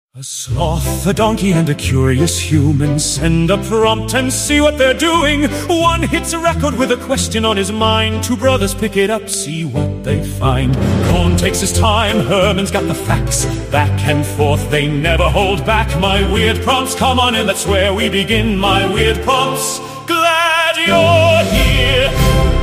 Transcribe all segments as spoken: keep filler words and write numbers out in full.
A sloth, a donkey, and a curious human send a prompt and see what they're doing. One hits a record with a question on his mind. Two brothers pick it up, see what they find. Cohn takes his time, Herman's got the facts. Back and forth, they never hold back. My weird prompts, come on in, that's where we begin. My weird prompts, glad you're here.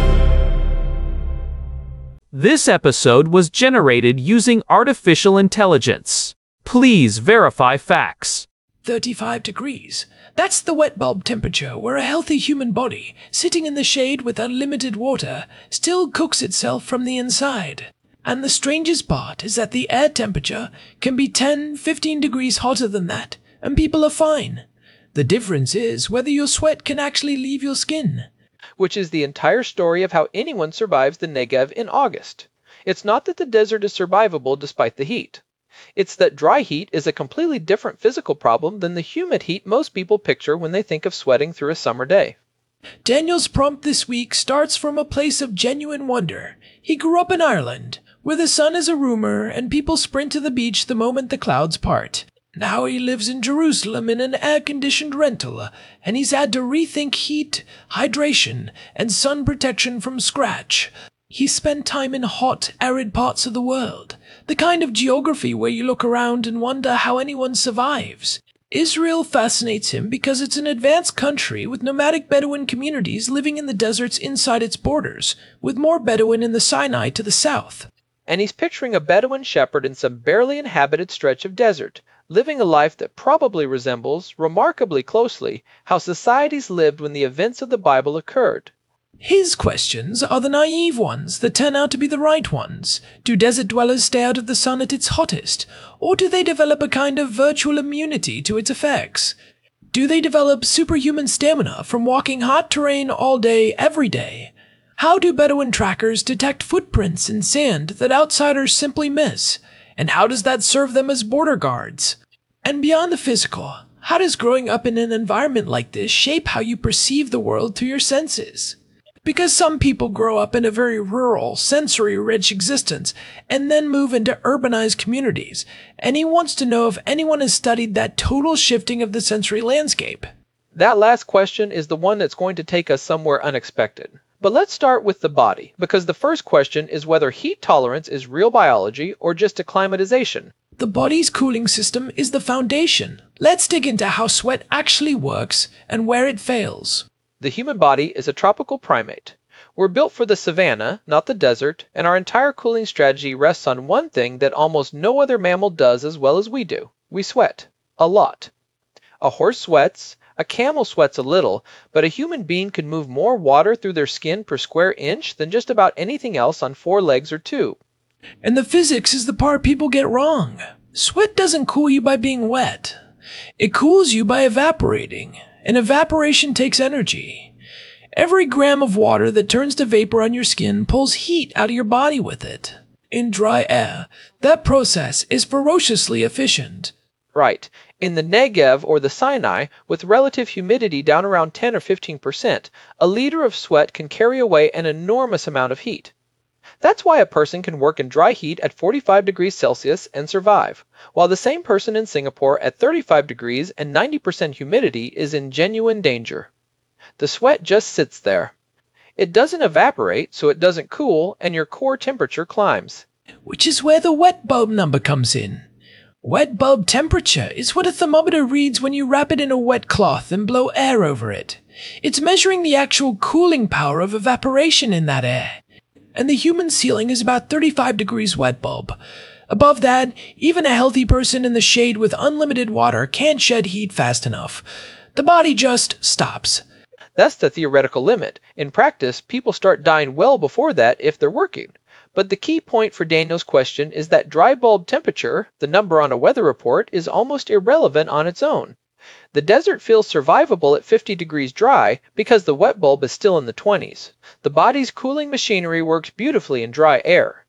This episode was generated using artificial intelligence. Please verify facts. thirty-five degrees. That's the wet bulb temperature where a healthy human body, sitting in the shade with unlimited water, still cooks itself from the inside. And the strangest part is that the air temperature can be ten, fifteen degrees hotter than that, and people are fine. The difference is whether your sweat can actually leave your skin. Which is the entire story of how anyone survives the Negev in August. It's not that the desert is survivable despite the heat. It's that dry heat is a completely different physical problem than the humid heat most people picture when they think of sweating through a summer day. Daniel's prompt this week starts from a place of genuine wonder. He grew up in Ireland, where the sun is a rumor and people sprint to the beach the moment the clouds part. Now he lives in Jerusalem in an air-conditioned rental, and he's had to rethink heat, hydration, and sun protection from scratch. He spent time in hot, arid parts of the world, the kind of geography where you look around and wonder how anyone survives. Israel fascinates him because it's an advanced country with nomadic Bedouin communities living in the deserts inside its borders, with more Bedouin in the Sinai to the south. And he's picturing a Bedouin shepherd in some barely inhabited stretch of desert, living a life that probably resembles, remarkably closely, how societies lived when the events of the Bible occurred. His questions are the naive ones that turn out to be the right ones. Do desert dwellers stay out of the sun at its hottest, or do they develop a kind of virtual immunity to its effects? Do they develop superhuman stamina from walking hot terrain all day, every day? How do Bedouin trackers detect footprints in sand that outsiders simply miss? And how does that serve them as border guards? And beyond the physical, how does growing up in an environment like this shape how you perceive the world through your senses? Because some people grow up in a very rural, sensory-rich existence and then move into urbanized communities, and he wants to know if anyone has studied that total shifting of the sensory landscape. That last question is the one that's going to take us somewhere unexpected. But let's start with the body, because the first question is whether heat tolerance is real biology or just acclimatization. The body's cooling system is the foundation. Let's dig into how sweat actually works and where it fails. The human body is a tropical primate. We're built for the savanna, not the desert, and our entire cooling strategy rests on one thing that almost no other mammal does as well as we do. We sweat. A lot. A horse sweats, a camel sweats a little, but a human being can move more water through their skin per square inch than just about anything else on four legs or two. And the physics is the part people get wrong. Sweat doesn't cool you by being wet. It cools you by evaporating. And evaporation takes energy. Every gram of water that turns to vapor on your skin pulls heat out of your body with it. In dry air, that process is ferociously efficient. Right. In the Negev or the Sinai, with relative humidity down around ten or fifteen percent, a liter of sweat can carry away an enormous amount of heat. That's why a person can work in dry heat at forty-five degrees Celsius and survive, while the same person in Singapore at thirty-five degrees and ninety percent humidity is in genuine danger. The sweat just sits there. It doesn't evaporate, so it doesn't cool, and your core temperature climbs. Which is where the wet bulb number comes in. Wet bulb temperature is what a thermometer reads when you wrap it in a wet cloth and blow air over it. It's measuring the actual cooling power of evaporation in that air. And the human ceiling is about thirty-five degrees wet bulb. Above that, even a healthy person in the shade with unlimited water can't shed heat fast enough. The body just stops. That's the theoretical limit. In practice, people start dying well before that if they're working. But the key point for Daniel's question is that dry bulb temperature, the number on a weather report, is almost irrelevant on its own. The desert feels survivable at fifty degrees dry because the wet bulb is still in the twenties. The body's cooling machinery works beautifully in dry air.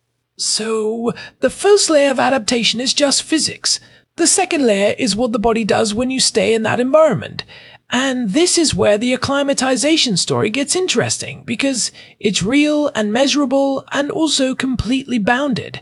So, the first layer of adaptation is just physics. The second layer is what the body does when you stay in that environment. And this is where the acclimatization story gets interesting, because it's real and measurable and also completely bounded.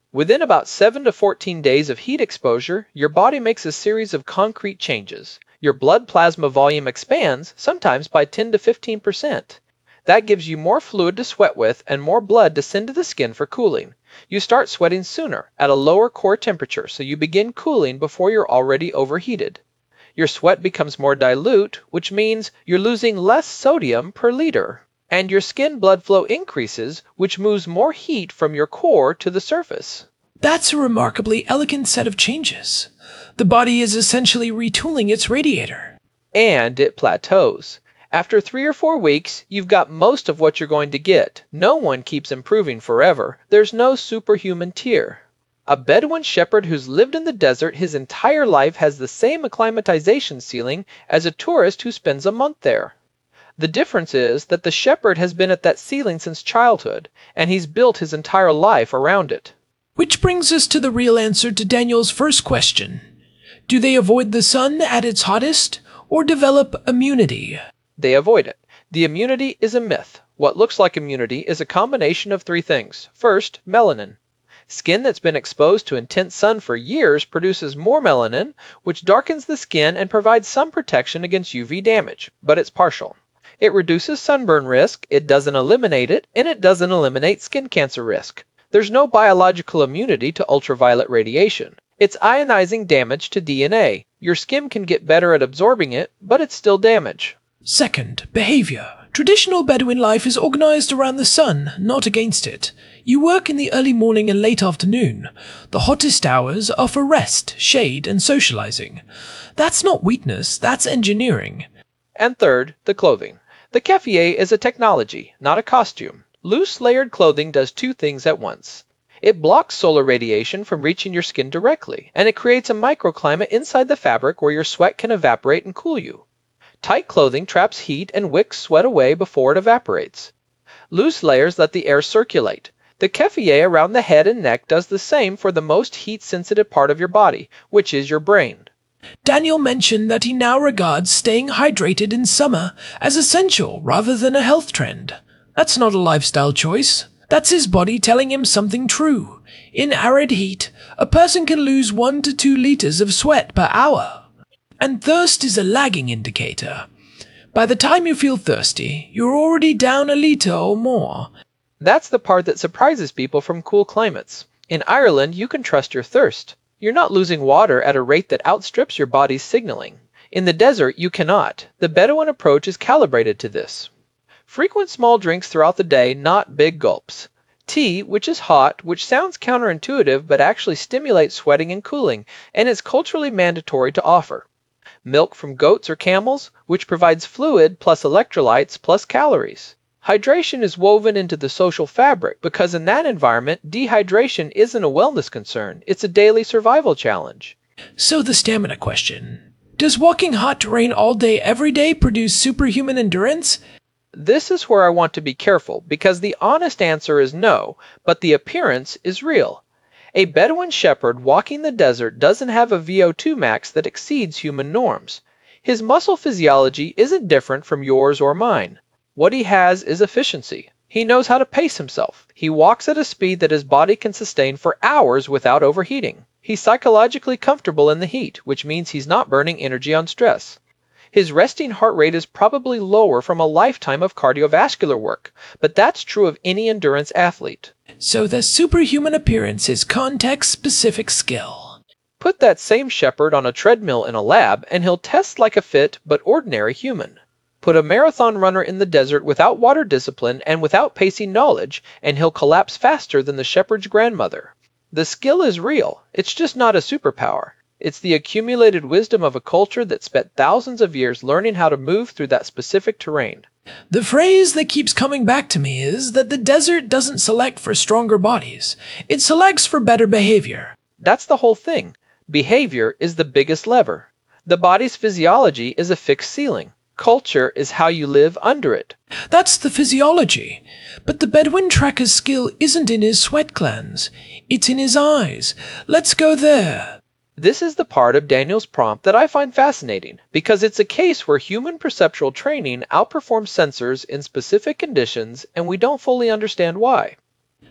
Within about seven to fourteen days of heat exposure, your body makes a series of concrete changes. Your blood plasma volume expands, sometimes by ten to fifteen percent. That gives you more fluid to sweat with and more blood to send to the skin for cooling. You start sweating sooner, at a lower core temperature, so you begin cooling before you're already overheated. Your sweat becomes more dilute, which means you're losing less sodium per liter. And your skin blood flow increases, which moves more heat from your core to the surface. That's a remarkably elegant set of changes. The body is essentially retooling its radiator. And it plateaus. After three or four weeks, you've got most of what you're going to get. No one keeps improving forever. There's no superhuman tier. A Bedouin shepherd who's lived in the desert his entire life has the same acclimatization ceiling as a tourist who spends a month there. The difference is that the shepherd has been at that ceiling since childhood, and he's built his entire life around it. Which brings us to the real answer to Daniel's first question. Do they avoid the sun at its hottest, or develop immunity? They avoid it. The immunity is a myth. What looks like immunity is a combination of three things. First, melanin. Skin that's been exposed to intense sun for years produces more melanin, which darkens the skin and provides some protection against U V damage, but it's partial. It reduces sunburn risk, it doesn't eliminate it, and it doesn't eliminate skin cancer risk. There's no biological immunity to ultraviolet radiation. It's ionizing damage to D N A. Your skin can get better at absorbing it, but it's still damage. Second, behavior. Traditional Bedouin life is organized around the sun, not against it. You work in the early morning and late afternoon. The hottest hours are for rest, shade, and socializing. That's not weakness, that's engineering. And third, the clothing. The keffiyeh is a technology, not a costume. Loose layered clothing does two things at once. It blocks solar radiation from reaching your skin directly, and it creates a microclimate inside the fabric where your sweat can evaporate and cool you. Tight clothing traps heat and wicks sweat away before it evaporates. Loose layers let the air circulate. The keffiyeh around the head and neck does the same for the most heat-sensitive part of your body, which is your brain. Daniel mentioned that he now regards staying hydrated in summer as essential rather than a health trend. That's not a lifestyle choice. That's his body telling him something true. In arid heat, a person can lose one to two liters of sweat per hour. And thirst is a lagging indicator. By the time you feel thirsty, you're already down a liter or more. That's the part that surprises people from cool climates. In Ireland, you can trust your thirst. You're not losing water at a rate that outstrips your body's signaling. In the desert, you cannot. The Bedouin approach is calibrated to this. Frequent small drinks throughout the day, not big gulps. Tea, which is hot, which sounds counterintuitive but actually stimulates sweating and cooling, and is culturally mandatory to offer. Milk from goats or camels, which provides fluid plus electrolytes plus calories. Hydration is woven into the social fabric because in that environment, dehydration isn't a wellness concern, it's a daily survival challenge. So the stamina question. Does walking hot terrain all day every day produce superhuman endurance? This is where I want to be careful because the honest answer is no, but the appearance is real. A Bedouin shepherd walking the desert doesn't have a V O two max that exceeds human norms. His muscle physiology isn't different from yours or mine. What he has is efficiency. He knows how to pace himself. He walks at a speed that his body can sustain for hours without overheating. He's psychologically comfortable in the heat, which means he's not burning energy on stress. His resting heart rate is probably lower from a lifetime of cardiovascular work, but that's true of any endurance athlete. So the superhuman appearance is context-specific skill. Put that same shepherd on a treadmill in a lab, and he'll test like a fit but ordinary human. Put a marathon runner in the desert without water discipline and without pacing knowledge, and he'll collapse faster than the shepherd's grandmother. The skill is real, it's just not a superpower. It's the accumulated wisdom of a culture that spent thousands of years learning how to move through that specific terrain. The phrase that keeps coming back to me is that the desert doesn't select for stronger bodies. It selects for better behavior. That's the whole thing. Behavior is the biggest lever. The body's physiology is a fixed ceiling. Culture is how you live under it. That's the physiology. But the Bedouin tracker's skill isn't in his sweat glands. It's in his eyes. Let's go there. This is the part of Daniel's prompt that I find fascinating, because it's a case where human perceptual training outperforms sensors in specific conditions, and we don't fully understand why.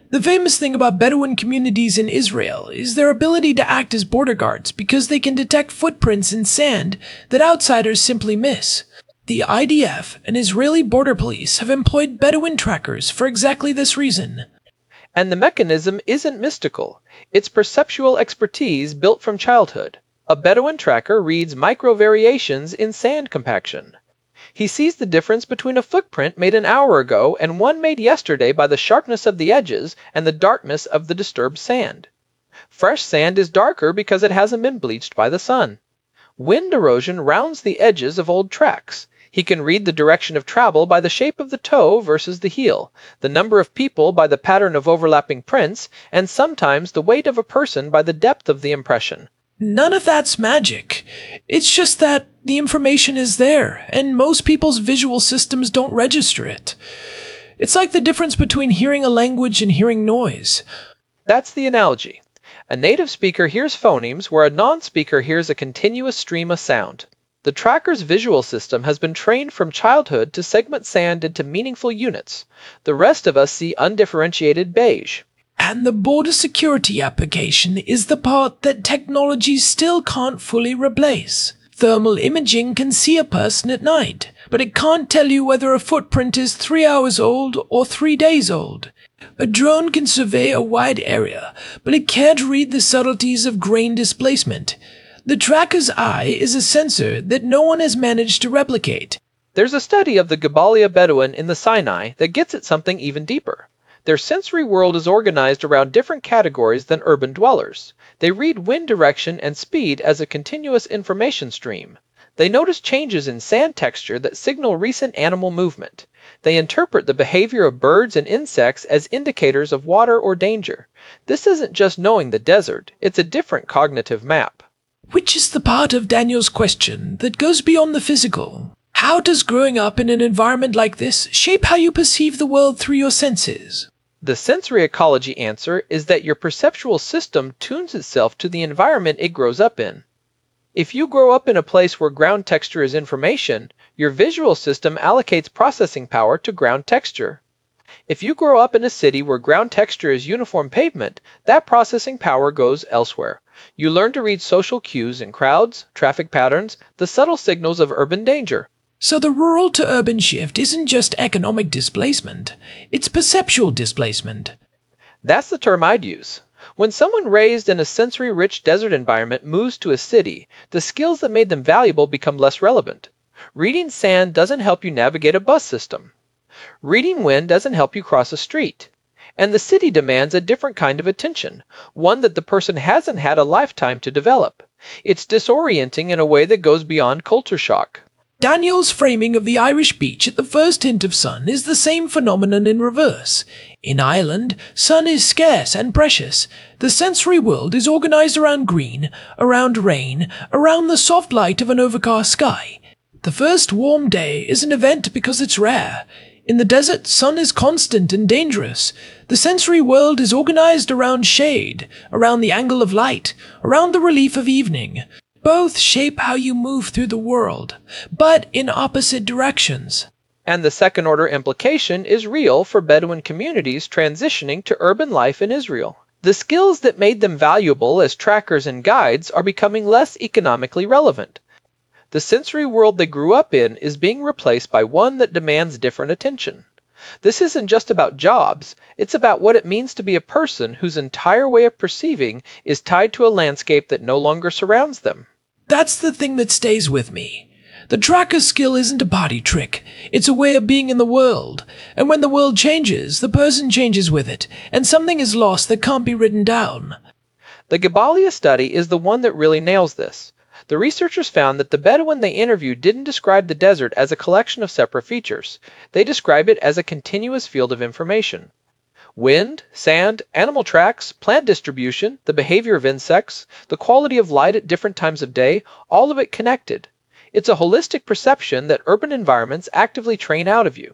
The famous thing about Bedouin communities in Israel is their ability to act as border guards because they can detect footprints in sand that outsiders simply miss. The I D F and Israeli border police have employed Bedouin trackers for exactly this reason. And the mechanism isn't mystical. It's perceptual expertise built from childhood. A Bedouin tracker reads micro-variations in sand compaction. He sees the difference between a footprint made an hour ago and one made yesterday by the sharpness of the edges and the darkness of the disturbed sand. Fresh sand is darker because it hasn't been bleached by the sun. Wind erosion rounds the edges of old tracks. He can read the direction of travel by the shape of the toe versus the heel, the number of people by the pattern of overlapping prints, and sometimes the weight of a person by the depth of the impression. None of that's magic. It's just that the information is there, and most people's visual systems don't register it. It's like the difference between hearing a language and hearing noise. That's the analogy. A native speaker hears phonemes where a non-speaker hears a continuous stream of sound. The tracker's visual system has been trained from childhood to segment sand into meaningful units. The rest of us see undifferentiated beige. And the border security application is the part that technology still can't fully replace. Thermal imaging can see a person at night, but it can't tell you whether a footprint is three hours old or three days old. A drone can survey a wide area, but it can't read the subtleties of grain displacement. The tracker's eye is a sensor that no one has managed to replicate. There's a study of the Gabalia Bedouin in the Sinai that gets at something even deeper. Their sensory world is organized around different categories than urban dwellers. They read wind direction and speed as a continuous information stream. They notice changes in sand texture that signal recent animal movement. They interpret the behavior of birds and insects as indicators of water or danger. This isn't just knowing the desert, it's a different cognitive map. Which is the part of Daniel's question that goes beyond the physical. How does growing up in an environment like this shape how you perceive the world through your senses? The sensory ecology answer is that your perceptual system tunes itself to the environment it grows up in. If you grow up in a place where ground texture is information, your visual system allocates processing power to ground texture. If you grow up in a city where ground texture is uniform pavement, that processing power goes elsewhere. You learn to read social cues in crowds, traffic patterns, the subtle signals of urban danger. So the rural to urban shift isn't just economic displacement, it's perceptual displacement. That's the term I'd use. When someone raised in a sensory-rich desert environment moves to a city, the skills that made them valuable become less relevant. Reading sand doesn't help you navigate a bus system. Reading wind doesn't help you cross a street. And the city demands a different kind of attention, one that the person hasn't had a lifetime to develop. It's disorienting in a way that goes beyond culture shock. Daniel's framing of the Irish beach at the first hint of sun is the same phenomenon in reverse. In Ireland, sun is scarce and precious. The sensory world is organized around green, around rain, around the soft light of an overcast sky. The first warm day is an event because it's rare. In the desert, sun is constant and dangerous. The sensory world is organized around shade, around the angle of light, around the relief of evening. Both shape how you move through the world, but in opposite directions. And the second-order implication is real for Bedouin communities transitioning to urban life in Israel. The skills that made them valuable as trackers and guides are becoming less economically relevant. The sensory world they grew up in is being replaced by one that demands different attention. This isn't just about jobs, it's about what it means to be a person whose entire way of perceiving is tied to a landscape that no longer surrounds them. That's the thing that stays with me. The tracker's skill isn't a party trick, it's a way of being in the world, and when the world changes, the person changes with it, and something is lost that can't be written down. The Gabalia study is the one that really nails this. The researchers found that the Bedouin they interviewed didn't describe the desert as a collection of separate features. They described it as a continuous field of information. Wind, sand, animal tracks, plant distribution, the behavior of insects, the quality of light at different times of day, all of it connected. It's a holistic perception that urban environments actively train out of you.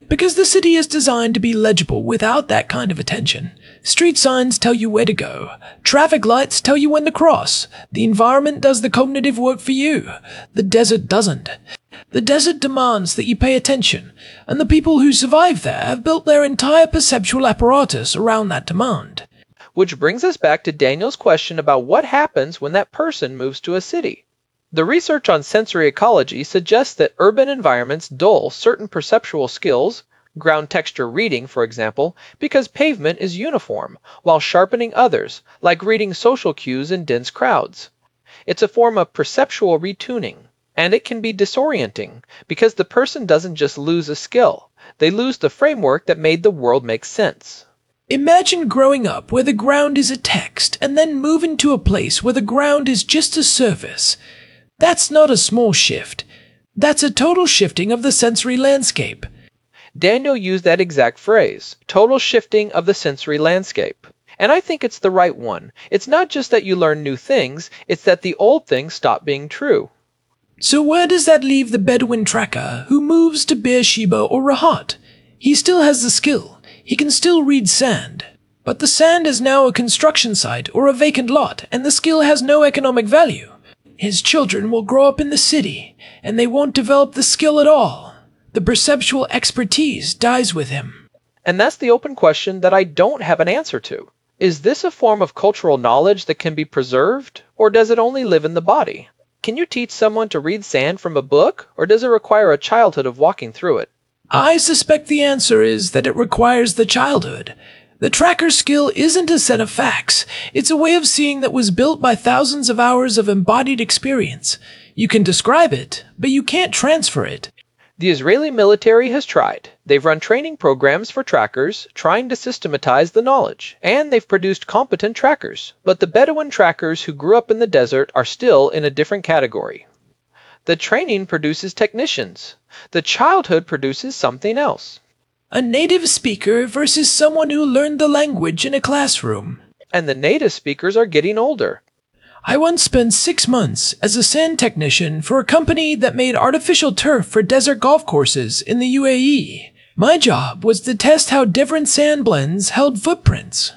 Because the city is designed to be legible without that kind of attention. Street signs tell you where to go. Traffic lights tell you when to cross. The environment does the cognitive work for you. The desert doesn't. The desert demands that you pay attention, and the people who survive there have built their entire perceptual apparatus around that demand. Which brings us back to Daniel's question about what happens when that person moves to a city. The research on sensory ecology suggests that urban environments dull certain perceptual skills, ground texture reading, for example, because pavement is uniform, while sharpening others, like reading social cues in dense crowds. It's a form of perceptual retuning, and it can be disorienting, because the person doesn't just lose a skill, they lose the framework that made the world make sense. Imagine growing up where the ground is a text, and then moving to a place where the ground is just a surface. That's not a small shift. That's a total shifting of the sensory landscape. Daniel used that exact phrase, total shifting of the sensory landscape. And I think it's the right one. It's not just that you learn new things, it's that the old things stop being true. So where does that leave the Bedouin tracker who moves to Beersheba or Rahat? He still has the skill. He can still read sand. But the sand is now a construction site or a vacant lot, and the skill has no economic value. His children will grow up in the city, and they won't develop the skill at all. The perceptual expertise dies with him. And that's the open question that I don't have an answer to. Is this a form of cultural knowledge that can be preserved, or does it only live in the body? Can you teach someone to read sand from a book, or does it require a childhood of walking through it? I suspect the answer is that it requires the childhood. The tracker's skill isn't a set of facts. It's a way of seeing that was built by thousands of hours of embodied experience. You can describe it, but you can't transfer it. The Israeli military has tried. They've run training programs for trackers, trying to systematize the knowledge, and they've produced competent trackers. But the Bedouin trackers who grew up in the desert are still in a different category. The training produces technicians. The childhood produces something else. A native speaker versus someone who learned the language in a classroom. And the native speakers are getting older. I once spent six months as a sand technician for a company that made artificial turf for desert golf courses in the U A E. My job was to test how different sand blends held footprints.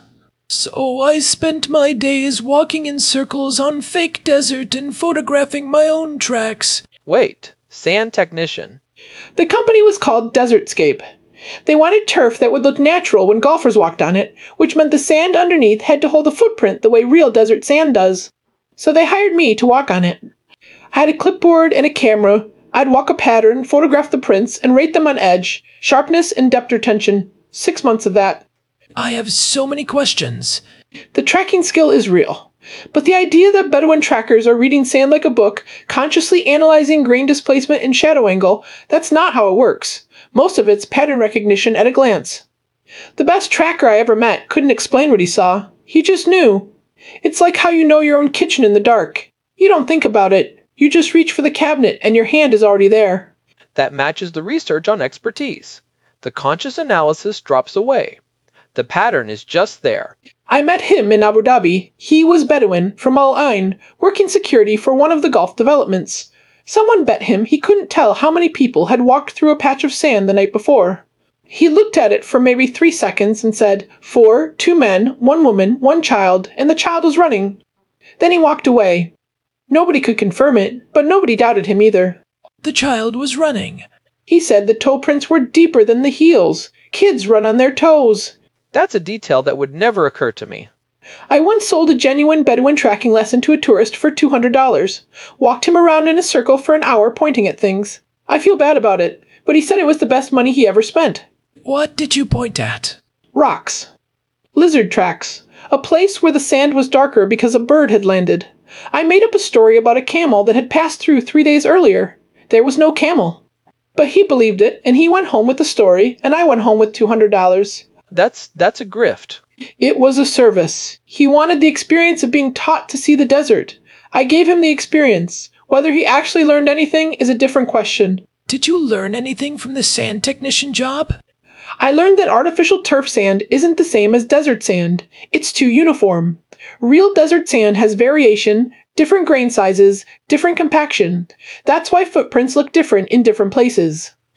So I spent my days walking in circles on fake desert and photographing my own tracks. Wait, sand technician. The company was called Desertscape. They wanted turf that would look natural when golfers walked on it, which meant the sand underneath had to hold a footprint the way real desert sand does. So they hired me to walk on it. I had a clipboard and a camera. I'd walk a pattern, photograph the prints, and rate them on edge, sharpness, and depth retention. Six months of that. I have so many questions. The tracking skill is real. But the idea that Bedouin trackers are reading sand like a book, consciously analyzing grain displacement and shadow angle, that's not how it works. Most of it's pattern recognition at a glance. The best tracker I ever met couldn't explain what he saw. He just knew. It's like how you know your own kitchen in the dark. You don't think about it. You just reach for the cabinet and your hand is already there. That matches the research on expertise. The conscious analysis drops away. The pattern is just there. I met him in Abu Dhabi. He was Bedouin from Al Ain, working security for one of the Gulf developments. Someone bet him he couldn't tell how many people had walked through a patch of sand the night before. He looked at it for maybe three seconds and said, four, two men, one woman, one child, and the child was running. Then he walked away. Nobody could confirm it, but nobody doubted him either. The child was running. He said the toe prints were deeper than the heels. Kids run on their toes. That's a detail that would never occur to me. I once sold a genuine Bedouin tracking lesson to a tourist for two hundred dollars. Walked him around in a circle for an hour pointing at things. I feel bad about it, but he said it was the best money he ever spent. What did you point at? Rocks. Lizard tracks. A place where the sand was darker because a bird had landed. I made up a story about a camel that had passed through three days earlier. There was no camel. But he believed it, and he went home with the story, and I went home with two hundred dollars. That's that's a grift. It was a service. He wanted the experience of being taught to see the desert. I gave him the experience. Whether he actually learned anything is a different question. Did you learn anything from the sand technician job? I learned that artificial turf sand isn't the same as desert sand. It's too uniform. Real desert sand has variation, different grain sizes, different compaction. That's why footprints look different in different places.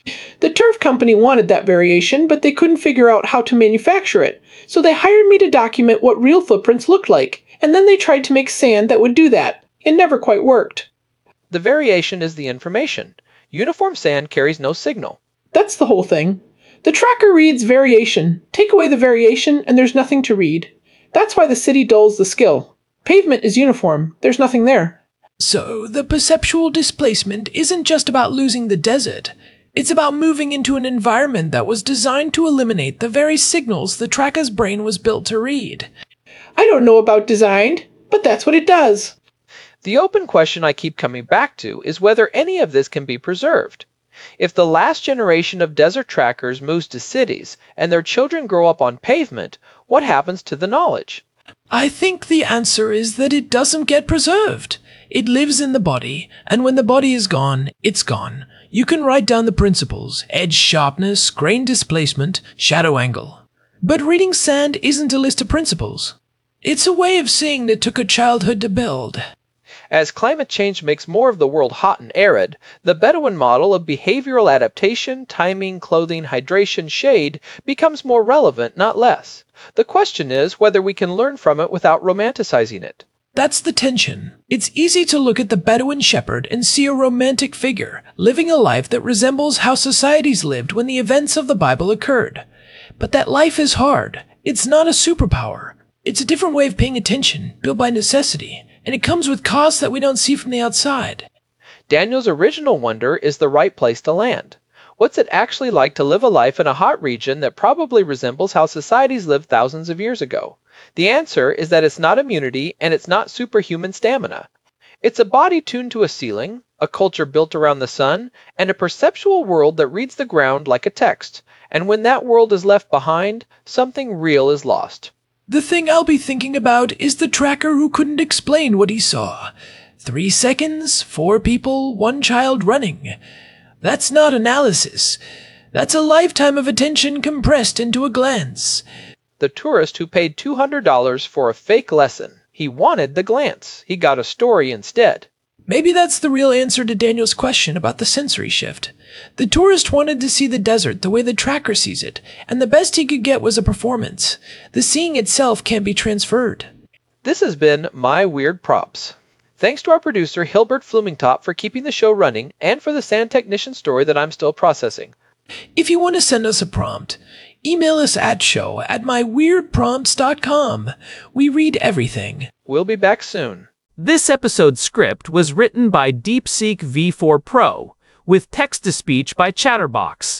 The turf company wanted that variation, but they couldn't figure out how to manufacture it, so they hired me to document what real footprints looked like, and then they tried to make sand that would do that. It never quite worked. The variation is the information. Uniform sand carries no signal. That's the whole thing. The tracker reads variation. Take away the variation, and there's nothing to read. That's why the city dulls the skill. Pavement is uniform. There's nothing there. So, the perceptual displacement isn't just about losing the desert. It's about moving into an environment that was designed to eliminate the very signals the tracker's brain was built to read. I don't know about designed, but that's what it does. The open question I keep coming back to is whether any of this can be preserved. If the last generation of desert trackers moves to cities and their children grow up on pavement, what happens to the knowledge? I think the answer is that it doesn't get preserved. It lives in the body, and when the body is gone, it's gone. You can write down the principles: edge sharpness, grain displacement, shadow angle. But reading sand isn't a list of principles. It's a way of seeing that took a childhood to build. As climate change makes more of the world hot and arid, the Bedouin model of behavioral adaptation, timing, clothing, hydration, shade becomes more relevant, not less. The question is whether we can learn from it without romanticizing it. That's the tension. It's easy to look at the Bedouin shepherd and see a romantic figure, living a life that resembles how societies lived when the events of the Bible occurred. But that life is hard. It's not a superpower. It's a different way of paying attention, built by necessity, and it comes with costs that we don't see from the outside. Daniel's original wonder is the right place to land. What's it actually like to live a life in a hot region that probably resembles how societies lived thousands of years ago? The answer is that it's not immunity and it's not superhuman stamina. It's a body tuned to a ceiling, a culture built around the sun, and a perceptual world that reads the ground like a text. And when that world is left behind, something real is lost. The thing I'll be thinking about is the tracker who couldn't explain what he saw. Three seconds, four people, one child running. That's not analysis. That's a lifetime of attention compressed into a glance. The tourist who paid two hundred dollars for a fake lesson. He wanted the glance. He got a story instead. Maybe that's the real answer to Daniel's question about the sensory shift. The tourist wanted to see the desert the way the tracker sees it, and the best he could get was a performance. The seeing itself can't be transferred. This has been My Weird Props. Thanks to our producer Hilbert Flumingtop for keeping the show running and for the sand technician story that I'm still processing. If you want to send us a prompt, email us at show at my weird prompts dot com. We read everything. We'll be back soon. This episode's script was written by DeepSeek V four Pro, with text-to-speech by Chatterbox.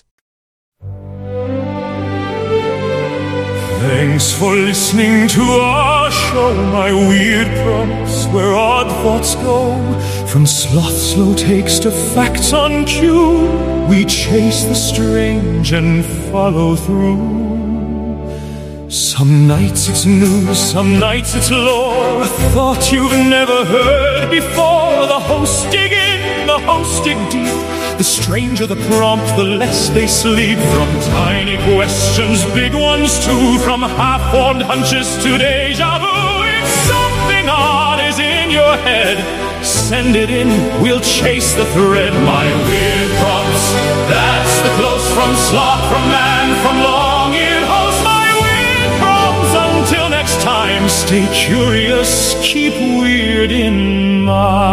Thanks for listening to our show, My Weird Prompts, where odd thoughts go. From sloth slow takes to facts on cue, we chase the strange and follow through. Some nights it's news, some nights it's lore, a thought you've never heard before. The hosts dig in, the hosts dig deep. The stranger the prompt, the less they sleep. From tiny questions, big ones too. From half-formed hunches to deja vu. If something odd is in your head, send it in, we'll chase the thread. My weird prompts, that's the close from sloth, from man, from long-eared host. My weird prompts, until next time, stay curious, keep weird in mind.